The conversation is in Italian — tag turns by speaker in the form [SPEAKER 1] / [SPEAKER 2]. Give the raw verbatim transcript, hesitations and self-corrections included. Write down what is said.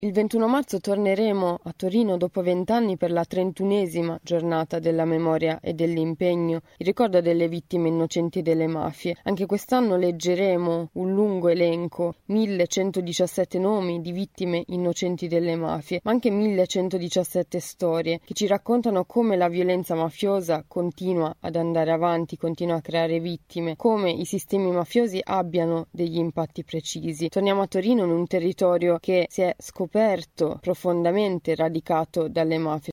[SPEAKER 1] Il ventuno marzo torneremo a Torino dopo vent'anni per la trentunesima giornata della memoria e dell'impegno in ricordo delle vittime innocenti delle mafie. Anche quest'anno leggeremo un lungo elenco, millecentodiciassette nomi di vittime innocenti delle mafie, ma anche millecentodiciassette storie che ci raccontano come la violenza mafiosa continua ad andare avanti, continua a creare vittime, come i sistemi mafiosi abbiano degli impatti precisi. Torniamo a Torino in un territorio che si è scoperto profondamente radicato dalle mafie.